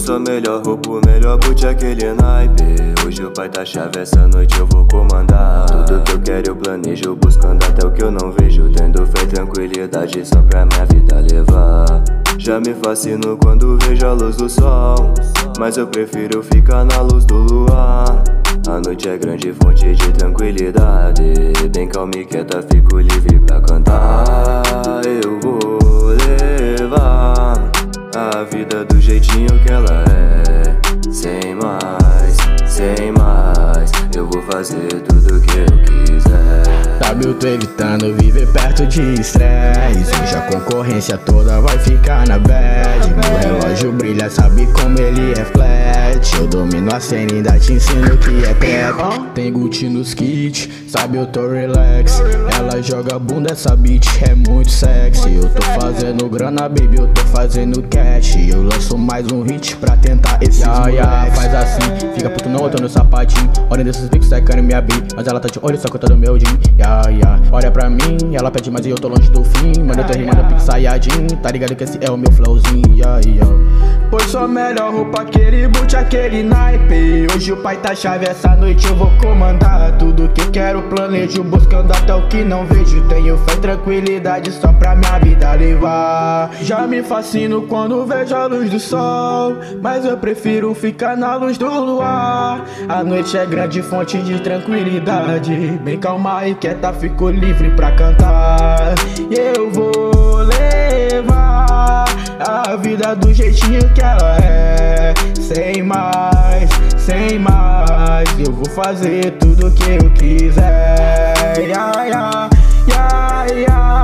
sou melhor roubo, melhor boot, aquele naipe. Hoje o pai tá chave, essa noite eu vou comandar. Tudo que eu quero eu planejo, buscando até o que eu não vejo. Tendo fé e tranquilidade só pra minha vida levar. Já me fascino quando vejo a luz do sol, mas eu prefiro ficar na luz do luar. A noite é grande, fonte de tranquilidade. Bem calma e quieta, fico livre pra cantar. Eu vou levar a vida do jeitinho que ela é. Sem mais, sem mais, eu vou fazer tudo que eu quiser. Sabe, eu tô evitando viver perto de estresse. Hoje a concorrência toda vai ficar na bad. Meu relógio brilha, sabe como ele é flat. Eu domino a cena e ainda te ensino o que é trap. Tem Gucci nos kits, sabe, eu tô relax. Ela joga bunda, essa bitch é muito sexy. Eu tô fazendo grana, baby, eu tô fazendo cash. Eu lanço mais um hit pra tentar esse faz assim, fica puto não, eu tô no sapatinho. Olha desses pics, tá querendo me abrir, mas ela tá de olho, só que eu tô no meu jean. Olha pra mim, ela pede mas eu tô longe do fim. Mano, eu tô rimando pique Sayajin, tá ligado que esse é o meu flowzinho. Pois sou melhor roupa, aquele boot, aquele naipe. Hoje o pai tá chave, essa noite eu vou comandar. Tudo que eu quero planejo, buscando até o que não vejo. Tenho fé e tranquilidade só pra minha vida levar. Já me fascino quando vejo a luz do sol, mas eu prefiro ficar na luz do luar. A noite é grande, fonte de tranquilidade. Bem calma e quieta, fico livre pra cantar. E eu vou levar a vida do jeitinho que ela é. Sem mais, sem mais, eu vou fazer tudo que eu quiser.